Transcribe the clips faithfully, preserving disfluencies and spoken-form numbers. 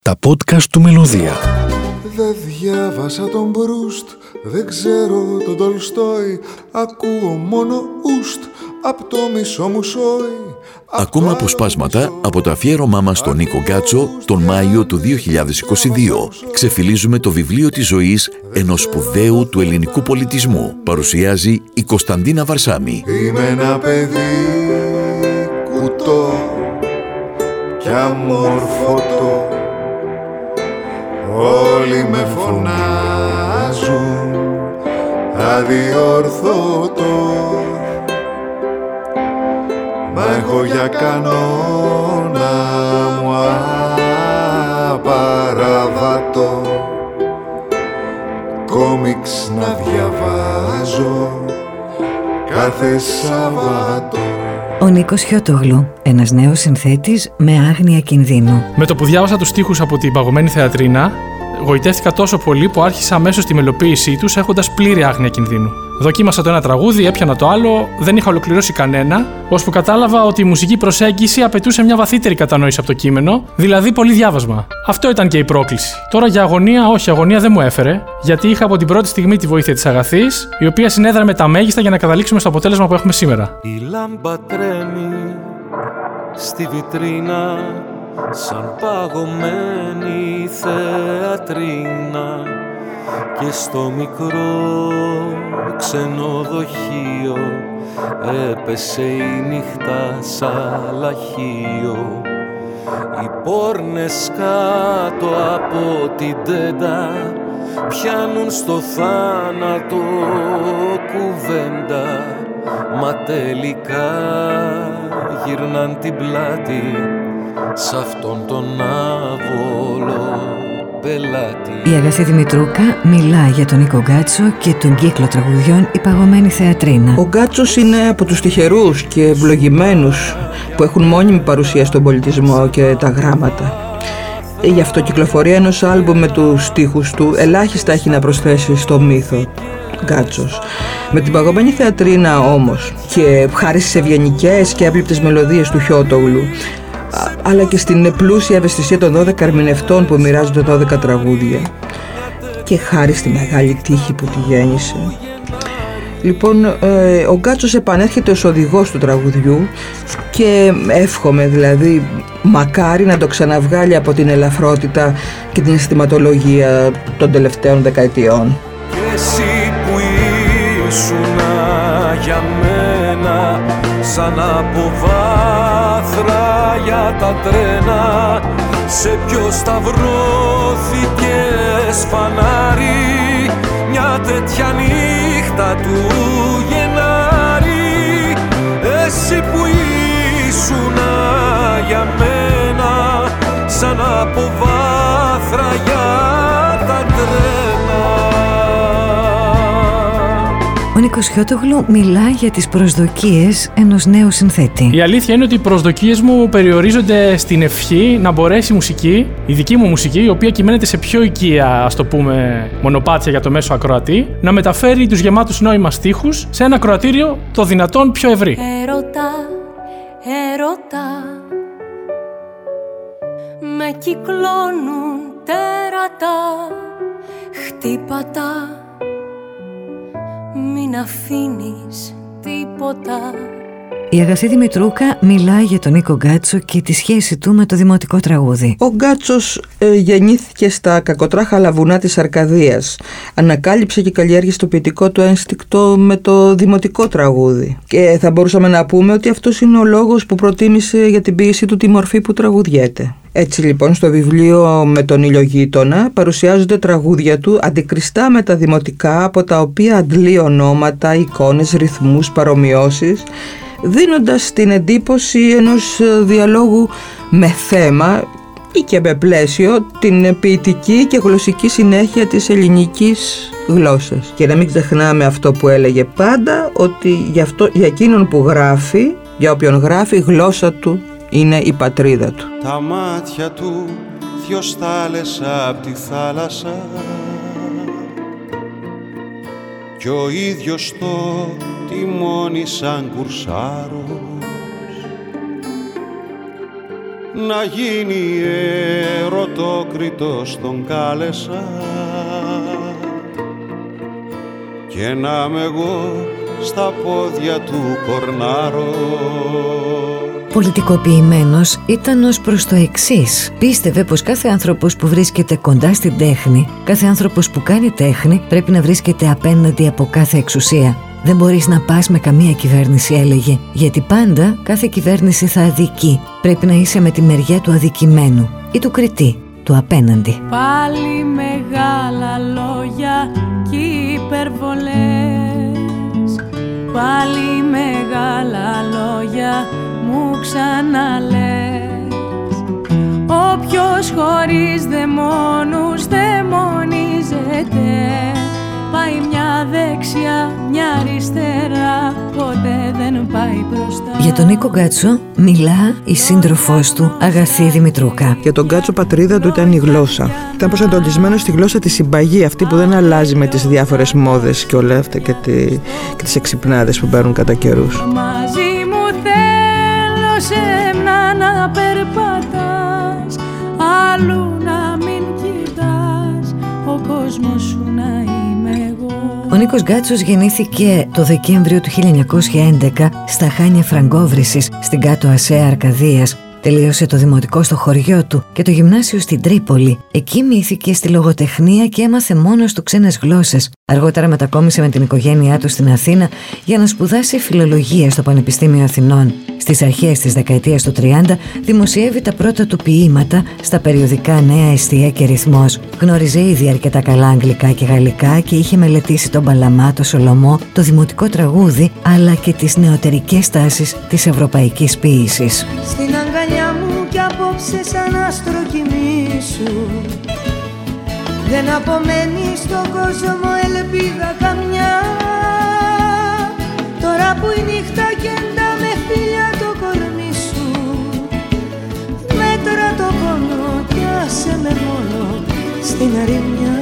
Τα podcast του Μελωδία. Δεν διάβασα τον Μπρούστ, δεν ξέρω τον Τολστόι, ακούω μόνο ουστ, απ' το μισό μου σόι. Ακούμε αποσπάσματα από το αφιέρωμά μας στον Νίκο Γκάτσο τον Μάιο του δύο χιλιάδες είκοσι δύο. Ξεφυλίζουμε το βιβλίο της ζωής ενός σπουδαίου του ελληνικού πολιτισμού. Παρουσιάζει η Κωνσταντίνα Βαρσάμι. Είμαι ένα παιδί κουτό κι αμόρφωτο, όλοι με φωνάζουν αδιόρθωτο. Μα έχω για κανόνα μου απαραβάτω κόμιξ να διαβάζω κάθε Σαββάτο. Ο Νίκος Χιώτογλου, ένας νέος συνθέτης με άγνοια κινδύνου. Με το που διάβασα τους στίχους από την παγωμένη θεατρίνα, γοητεύτηκα τόσο πολύ που άρχισα αμέσως τη μελοποίησή τους έχοντας πλήρη άγνοια κινδύνου. Δοκίμασα το ένα τραγούδι, έπιανα το άλλο, δεν είχα ολοκληρώσει κανένα, ώσπου κατάλαβα ότι η μουσική προσέγγιση απαιτούσε μια βαθύτερη κατανόηση από το κείμενο, δηλαδή πολύ διάβασμα. Αυτό ήταν και η πρόκληση. Τώρα για αγωνία, όχι, αγωνία δεν μου έφερε, γιατί είχα από την πρώτη στιγμή τη βοήθεια της Αγαθής, η οποία συνέδραμε τα μέγιστα για να καταλήξουμε στο αποτέλεσμα που έχουμε σήμερα. Η λάμπα τρέμει στη βιτρίνα, σαν παγωμένη θεατρίνα, και στο μικρό ξενοδοχείο έπεσε η νύχτα σαν λαχείο. Οι πόρνες κάτω από την τέντα πιάνουν στο θάνατο κουβέντα, μα τελικά γυρνάν την πλάτη σ' αυτόν τον άβολο πελάτη. Η Αγαθή Δημητρούκα μιλά για τον Νίκο Γκάτσο και τον κύκλο τραγουδιών «Η παγωμένη θεατρίνα». Ο Γκάτσος είναι από τους τυχερούς και ευλογημένους που έχουν μόνιμη παρουσία στον πολιτισμό και τα γράμματα. Η αυτοκυκλοφορία ενός άλμπουμ με τους στίχους του ελάχιστα έχει να προσθέσει στο μύθο Γκάτσος. Με την παγωμένη θεατρίνα όμως, και χάρη στις ευγενικές και άπληπτες μελωδίες του Χιώτογλου, αλλά και στην πλούσια ευαισθησία των δώδεκα ερμηνευτών που μοιράζονται δώδεκα τραγούδια, και χάρη στη μεγάλη τύχη που τη γέννησε, λοιπόν, ε, ο Γκάτσος επανέρχεται ως οδηγός του τραγουδιού και εύχομαι δηλαδή μακάρι να το ξαναβγάλει από την ελαφρότητα και την αισθηματολογία των τελευταίων δεκαετιών. Και εσύ που ήσουνα για μένα σαν αποβάθρα για τα τρένα, σε ποιο σταυρώθηκες φανάρι μια τέτοια νύχτα του Γενάρη. Εσύ που ήσουνα για μένα σαν αποβάθρα για τα τρένα. Ο Νίκος Χιώτογλου μιλά για τις προσδοκίες ενός νέου συνθέτη. Η αλήθεια είναι ότι οι προσδοκίες μου περιορίζονται στην ευχή να μπορέσει η μουσική, η δική μου μουσική, η οποία κυμαίνεται σε πιο οικία, ας το πούμε, μονοπάτια για το μέσο ακροατή, να μεταφέρει τους γεμάτους νόημα στίχους σε ένα ακροατήριο το δυνατόν πιο ευρύ. Έρωτα, έρωτα, με κυκλώνουν τέρατα, χτύπατα, μην αφήνεις τίποτα. Η Αγαθή Δημητρούκα μιλά για τον Νίκο Γκάτσο και τη σχέση του με το δημοτικό τραγούδι. Ο Γκάτσος ε, γεννήθηκε στα κακοτράχαλα βουνά της Αρκαδίας. Ανακάλυψε και καλλιέργησε το ποιητικό του ένστικτο με το δημοτικό τραγούδι. Και θα μπορούσαμε να πούμε ότι αυτός είναι ο λόγος που προτίμησε για την ποίησή του τη μορφή που τραγουδιέται. Έτσι λοιπόν στο βιβλίο «Με τον Ηλιογείτονα» παρουσιάζονται τραγούδια του αντικριστά με τα δημοτικά, από τα οποία αντλεί ονόματα, εικόνες, ρυθμούς, παρομοιώσεις, δίνοντας την εντύπωση ενός διαλόγου με θέμα ή και με πλαίσιο την ποιητική και γλωσσική συνέχεια της ελληνικής γλώσσας. Και να μην ξεχνάμε αυτό που έλεγε πάντα, ότι για, αυτό, για εκείνον που γράφει, για όποιον γράφει, η γλώσσα του είναι η πατρίδα του. Τα μάτια του δυο στάλες απ' τη θάλασσα κι ο ίδιος το τιμόνι σαν κουρσάρος να γίνει ερωτόκριτος τον κάλεσα και να είμαι εγώ στα πόδια του κορνάρω. Πολιτικοποιημένος ήταν ως προς το εξής. Πίστευε πως κάθε άνθρωπος που βρίσκεται κοντά στην τέχνη, κάθε άνθρωπος που κάνει τέχνη πρέπει να βρίσκεται απέναντι από κάθε εξουσία. Δεν μπορείς να πας με καμία κυβέρνηση, έλεγε, γιατί πάντα κάθε κυβέρνηση θα αδικεί. Πρέπει να είσαι με τη μεριά του αδικημένου ή του κριτή, του απέναντι. Πάλι μεγάλα λόγια κι υπερβολές, πάλι μεγάλα λόγια μου ξαναλες. Όποιος χωρίς δαιμόνους δαιμονίζεται, πάει μια δεξιά, μια αριστερά, ποτέ δεν πάει μπροστά. Για τον Νίκο Γκάτσο μιλά η σύντροφός του Αγαθή Δημητρούκα. Για τον Γκάτσο πατρίδα του ήταν η γλώσσα. Ήταν προσανατολισμένο στη γλώσσα τη συμπαγή, αυτή που δεν αλλάζει με τις διάφορες μόδες και όλα αυτά και, τη, και τις εξυπνάδες που παίρνουν κατά καιρούς. Μαζί μου θέλω σεμνά να περπατάς, αλλού να μην κοιτάς, ο κόσμος σου να είμαι εγώ. Ο Νίκος Γκάτσος γεννήθηκε το Δεκέμβριο του χίλια εννιακόσια έντεκα στα Χάνια Φραγκόβρυσης, στην Κάτω Ασσέα Αρκαδίας. Τελείωσε το δημοτικό στο χωριό του και το γυμνάσιο στην Τρίπολη. Εκεί μύθηκε στη λογοτεχνία και έμαθε μόνος του ξένες γλώσσες. Αργότερα μετακόμισε με την οικογένειά του στην Αθήνα για να σπουδάσει φιλολογία στο Πανεπιστήμιο Αθηνών. Στις αρχές της δεκαετίας του τριάντα δημοσιεύει τα πρώτα του ποίηματα στα περιοδικά Νέα Εστία και Ρυθμός. Γνώριζε ήδη αρκετά καλά αγγλικά και γαλλικά και είχε μελετήσει τον Παλαμά, το Σολομό, το δημοτικό τραγούδι, αλλά και τις νεωτερικές τάσεις της ευρωπαϊκής ποίησης. Στην αγκαλιά μου κι απόψε σαν άστρο κοιμήσου, δεν απομένει στον κόσμο ελπίδα καμιά. Τώρα που η νύχτα κεντά με φίλια το κορμί σου, μέτρα το πόνο κι άσε με μόνο στην ερημιά.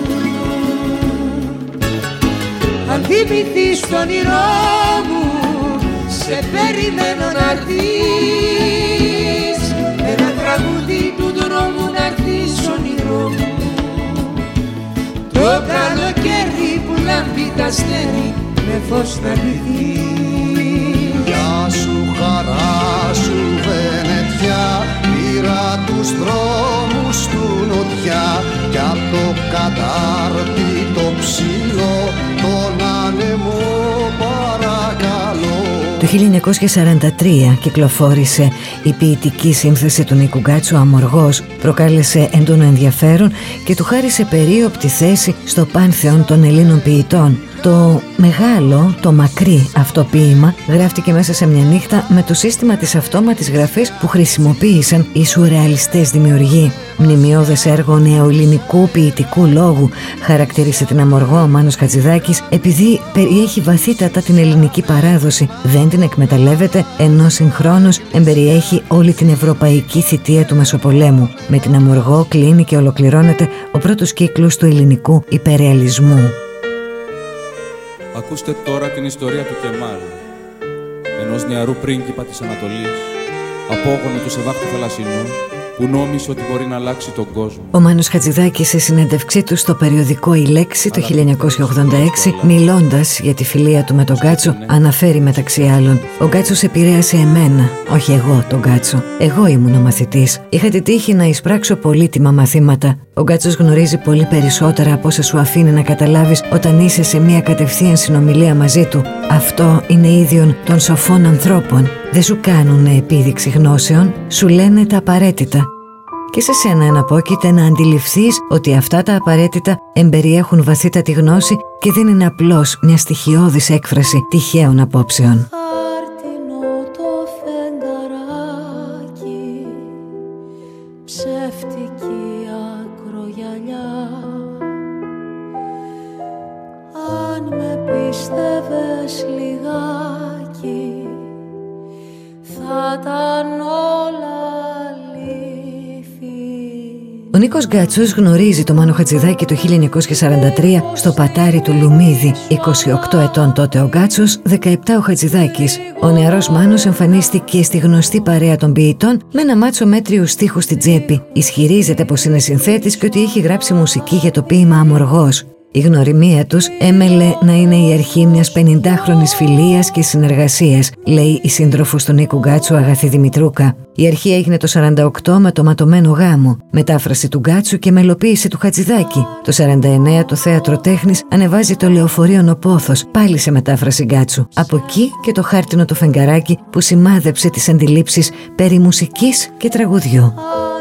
Αν θυμηθείς το όνειρό μου, σε περιμένω να'ρθείς, ένα τραγούδι του δρόμου να'ρθείς όνειρό μου. Το καλοκαίρι που λάμπει τα αστέρι με φως να ντυθείς. Γεια σου χαρά σου Βενετιά, πήρα τους δρόμους του νοτιά κι απ' το κατάρτι το ψηλό τον άνεμο παρακαλώ. Το χίλια εννιακόσια σαράντα τρία κυκλοφόρησε η ποιητική σύνθεση του Νίκου Γκάτσου «Αμοργός», προκάλεσε έντονο ενδιαφέρον και του χάρισε περίοπτη θέση στο πάνθεον των Ελλήνων ποιητών. Το μεγάλο, το μακρύ αυτό ποίημα γράφτηκε μέσα σε μια νύχτα με το σύστημα της αυτόματης γραφής που χρησιμοποίησαν οι σουρεαλιστές δημιουργοί. Μνημειώδες έργο νεοελληνικού ποιητικού λόγου, χαρακτήρισε την Αμοργό ο Μάνος Χατζηδάκης, επειδή περιέχει βαθύτατα την ελληνική παράδοση, δεν την εκμεταλλεύεται, ενώ συγχρόνως εμπεριέχει όλη την ευρωπαϊκή θητεία του Μεσοπολέμου. Με την Αμοργό κλείνει και ολοκληρώνεται ο πρώτος κύκλος του ελληνικού υπερρεαλισμού. Ακούστε τώρα την ιστορία του Κεμάλ, ενός νεαρού πρίγκιπα της Ανατολής, απόγονο του Σεβάχτη Θαλασσινού, που νόμισε ότι μπορεί να αλλάξει τον κόσμο. Ο Μάνος Χατζηδάκης σε συνέντευξή του στο περιοδικό «Η Λέξη» το χίλια εννιακόσια ογδόντα έξι, μιλώντας για τη φιλία του με τον Γκάτσο, αναφέρει μεταξύ άλλων: «Ο Γκάτσος επηρέασε εμένα, όχι εγώ τον Γκάτσο. Εγώ ήμουν ο μαθητής. Είχα τη τύχη να εισπράξω πολύτιμα μαθήματα. Ο Γκάτσος γνωρίζει πολύ περισσότερα από όσα σου αφήνει να καταλάβεις όταν είσαι σε μια κατευθείαν συνομιλία μαζί του. Αυτό είναι ίδιον των σοφών ανθρώπων. Δεν σου κάνουνε επίδειξη γνώσεων, σου λένε τα απαραίτητα. Και σε σένα εναπόκειται να αντιληφθείς ότι αυτά τα απαραίτητα εμπεριέχουν βαθύτατη γνώση και δεν είναι απλώς μια στοιχειώδης έκφραση τυχαίων απόψεων». Χάρτινο το φεγγαράκι, ψεύτικη ακρογιαλιά. Αν με πίστευες λιγάκι, θα ήταν όλα αλήθεια. Ο Νίκος Νίκος Γκάτσος γνωρίζει το Μάνο Χατζηδάκη το χίλια εννιακόσια σαράντα τρία στο πατάρι του Λουμίδη. είκοσι οκτώ ετών τότε ο Γκάτσος, δεκαεπτά ο Χατζηδάκης. Ο νεαρός Μάνος εμφανίστηκε στη γνωστή παρέα των ποιητών με ένα μάτσο μέτριους στίχους στην τσέπη. Ισχυρίζεται πως είναι συνθέτης και ότι έχει γράψει μουσική για το ποίημα Αμοργός. Η γνωριμία τους έμελε να είναι η αρχή μιας πενηντάχρονης φιλίας και συνεργασίας, λέει η σύντροφος του Νίκου Γκάτσου, Αγαθή Δημητρούκα. Η αρχή έγινε το σαράντα οκτώ με το Ματωμένο Γάμο, μετάφραση του Γκάτσου και μελοποίηση του Χατζηδάκη. Το σαράντα εννέα το Θέατρο Τέχνης ανεβάζει το Λεωφορείο Νοπόθος, πάλι σε μετάφραση Γκάτσου. Από εκεί και το Χάρτινο το Φεγγαράκι που σημάδεψε τις αντιλήψεις περί μουσικής και τραγουδιού.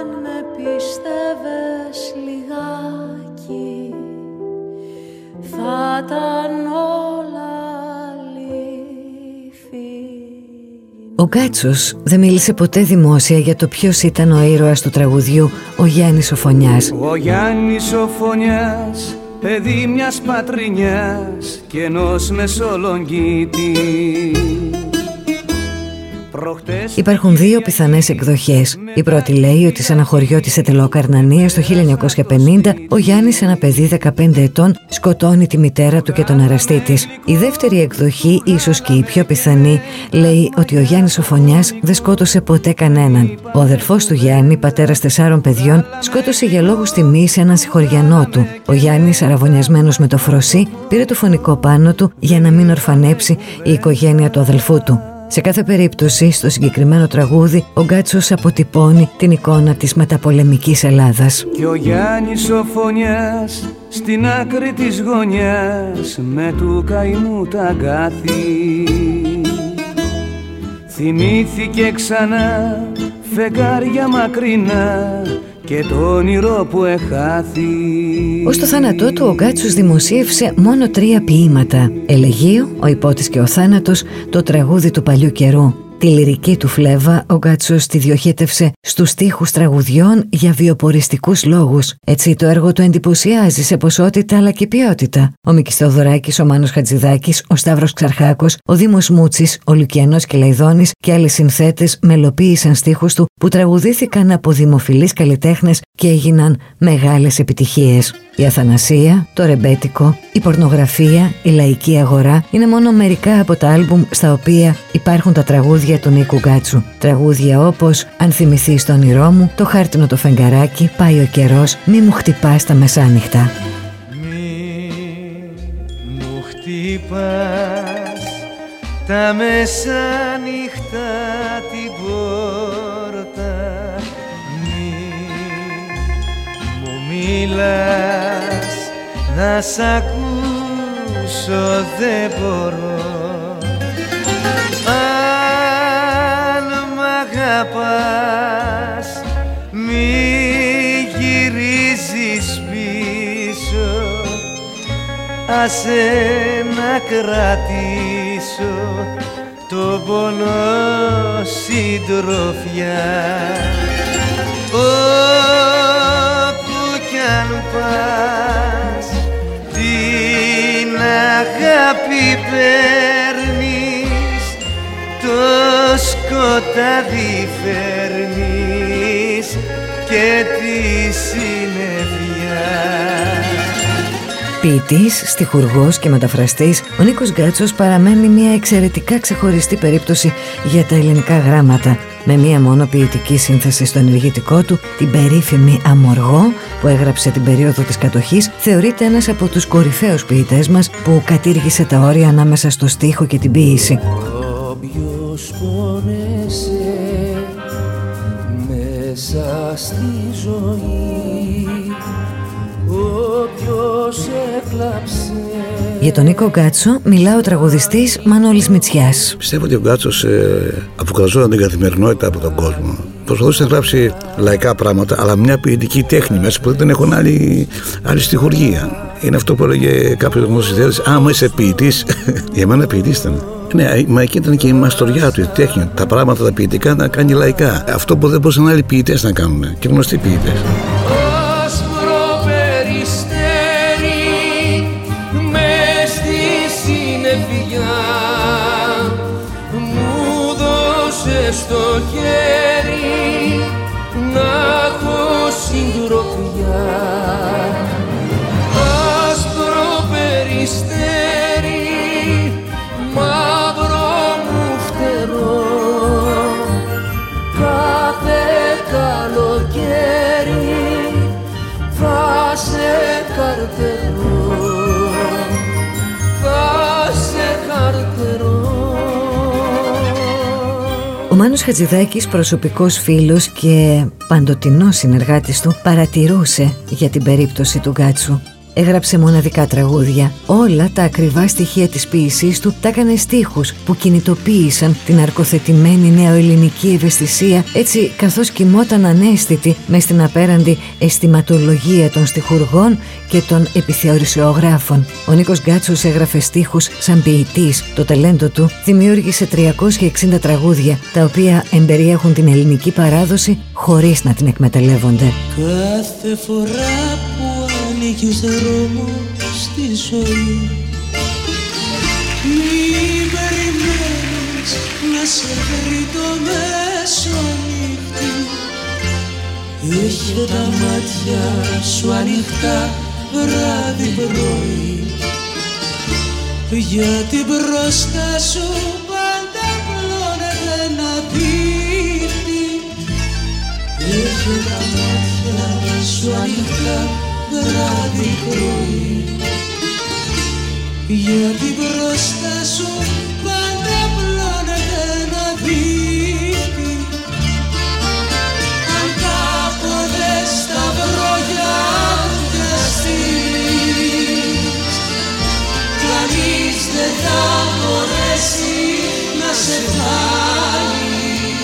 Θα ήταν όλα αλήθεια. Ο Γκάτσος δεν μίλησε ποτέ δημόσια για το ποιος ήταν ο ήρωας του τραγουδιού, ο Γιάννης ο Φωνιάς. Ο Γιάννης ο Φωνιάς, παιδί μιας πατρινιάς και ενός μεσολογγίτη. Υπάρχουν δύο πιθανές εκδοχές. Η πρώτη λέει ότι σε ένα χωριό της Ετελοκαρνανίας το χίλια εννιακόσια πενήντα ο Γιάννης, ένα παιδί δεκαπέντε ετών, σκοτώνει τη μητέρα του και τον εραστή της. Η δεύτερη εκδοχή, ίσως και η πιο πιθανή, λέει ότι ο Γιάννης ο Φωνιάς δεν σκότωσε ποτέ κανέναν. Ο αδερφός του Γιάννη, πατέρας τεσσάρων παιδιών, σκότωσε για λόγους τιμής έναν συγχωριανό του. Ο Γιάννης, αραβωνιασμένος με το φροσί, πήρε το φωνικό πάνω του για να μην ορφανέψει η οικογένεια του αδελφού του. Σε κάθε περίπτωση, στο συγκεκριμένο τραγούδι, ο Γκάτσος αποτυπώνει την εικόνα της μεταπολεμικής Ελλάδας. Και ο Γιάννης ο Φωνιάς, στην άκρη της γωνιάς, με του καημού τα αγκάθη. Θυμήθηκε ξανά φεγγάρια μακρινά και το όνειρο που εχάθη. Ως το θάνατό του ο Γκάτσος δημοσίευσε μόνο τρία ποίηματα. Ελεγείο, ο Υπότης και ο Θάνατος, το τραγούδι του παλιού καιρού. Τη λυρική του φλέβα ο Γκάτσος τη διοχέτευσε στους στίχους τραγουδιών για βιοποριστικούς λόγους. Έτσι το έργο του εντυπωσιάζει σε ποσότητα αλλά και ποιότητα. Ο Μίκης Θεοδωράκης, ο Μάνος Χατζηδάκης, ο Σταύρος Ξαρχάκος, ο Δήμος Μούτσης, ο Λουκιανός Κελαϊδόνης και άλλοι συνθέτες μελοποίησαν στίχους του που τραγουδήθηκαν από δημοφιλείς καλλιτέχνες και έγιναν μεγάλες επιτυχίες. Η Αθανασία, το Ρεμπέτικο, η Πορνογραφία, η Λαϊκή Αγορά είναι μόνο μερικά από τα άλμπουμ στα οποία υπάρχουν τα τραγούδια του Νίκου Γκάτσου. Τραγούδια όπως «Αν θυμηθείς το όνειρό μου», «Το Χάρτινο το Φεγγαράκι», «Πάει ο καιρός», «Μη μου χτυπάς τα μεσάνυχτα». Μη μου χτυπάς τα μεσάνυχτα την πόρτα, μη μου μιλάς, να σ' ακούσω δεν μπορώ. Αν μ' αγαπάς μη γυρίζεις πίσω, άσε να κρατήσω το πόνο συντροφιά. Όπου κι αν πας την αγάπη παίρνεις, το σκοτάδι φέρνεις και τη συννεφιά. Ποιητής, στιχουργός και μεταφραστής, ο Νίκος Γκάτσος παραμένει μια εξαιρετικά ξεχωριστή περίπτωση για τα ελληνικά γράμματα. Με μία μόνο ποιητική σύνθεση στο ενεργητικό του, την περίφημη Αμοργό, που έγραψε την περίοδο της κατοχής, θεωρείται ένας από τους κορυφαίους ποιητές μας που κατήργησε τα όρια ανάμεσα στο στίχο και την ποίηση. Όποιος πόνεσε μέσα στη ζωή, όποιος έκλαψε. Για τον Νίκο Γκάτσο μιλά ο τραγουδιστής Μανώλης Μητσιάς. Πιστεύω ότι ο Γκάτσος ε, αποκραζόταν την καθημερινότητα από τον κόσμο. Προσπαθούσε να γράψει λαϊκά πράγματα, αλλά μια ποιητική τέχνη μέσα που δεν έχουν άλλη, άλλη στιχουργία. Είναι αυτό που έλεγε κάποιος γνωστός ιδέας, άμα είσαι ποιητής, για μένα ποιητής ήταν. Ναι, μα εκεί ήταν και η μαστοριά του, η τέχνη, τα πράγματα τα ποιητικά να κάνει λαϊκά. Αυτό που δεν μπορούσαν άλλοι ποιητές να κάνουν και γνωστοί ποιητές. Στο χέρι να έχω συντροφιά. καρτερώ, θα σε καρτερώ. Ο Μάνος Χατζηδάκης, προσωπικός φίλος και παντοτινός συνεργάτης του, παρατηρούσε για την περίπτωση του Γκάτσου. Έγραψε μοναδικά τραγούδια. Όλα τα ακριβά στοιχεία της ποίησής του τα έκανε στίχους που κινητοποίησαν την αρκοθετημένη νεοελληνική ευαισθησία, έτσι καθώς κοιμόταν αναίσθητη μες στην απέραντη αισθηματολογία των στιχουργών και των επιθεωρησιογράφων. Ο Νίκος Γκάτσος έγραφε στίχους σαν ποιητής. Το ταλέντο του δημιούργησε τριακόσια εξήντα τραγούδια, τα οποία εμπεριέχουν την ελληνική παράδοση χωρίς να την εκμεταλλεύονται. Κάθε φορά που ανοίγεις δρόμο στη ζωή, μην περιμένεις να σε βρει το μεσονύχτη. Είχε τα μάτια σου ανοιχτά βράδυ πρωί, γιατί μπροστά σου πάντα πλώνεται ένα δίχτυ. Είχε τα μάτια σου ανοιχτά βράδυ πρωί, γιατί μπροστά σου πάντα πλώνεται ένα δίχτυ. Αν κάποτε σταυρό για βιαστείς, κανείς δεν θα μπορέσει να σε βγάλει.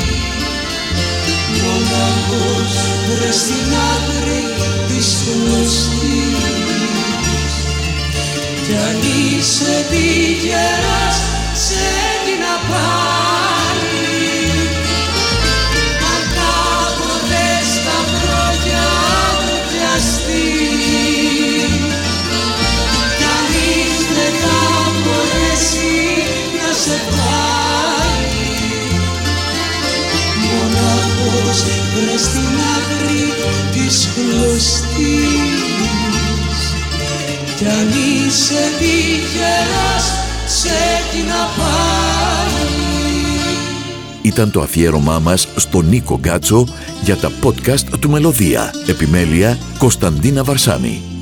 Μοναχός βρες στην άκρη της κλωστής, κι αν είσαι τυχερός σε έγινα πάλι. Αν κάποτε σταυρό για βιαστείς, κανείς δεν θα μπορέσει να σε βγάλει. Μοναχός βρες στην άκρη της κλωστής, κι αν είσαι τυχερός σε έγινα πάλι. Ήταν το αφιέρωμά μας στον Νίκο Γκάτσο για τα podcast του Μελωδία. Επιμέλεια Κωνσταντίνα Βαρσάμι.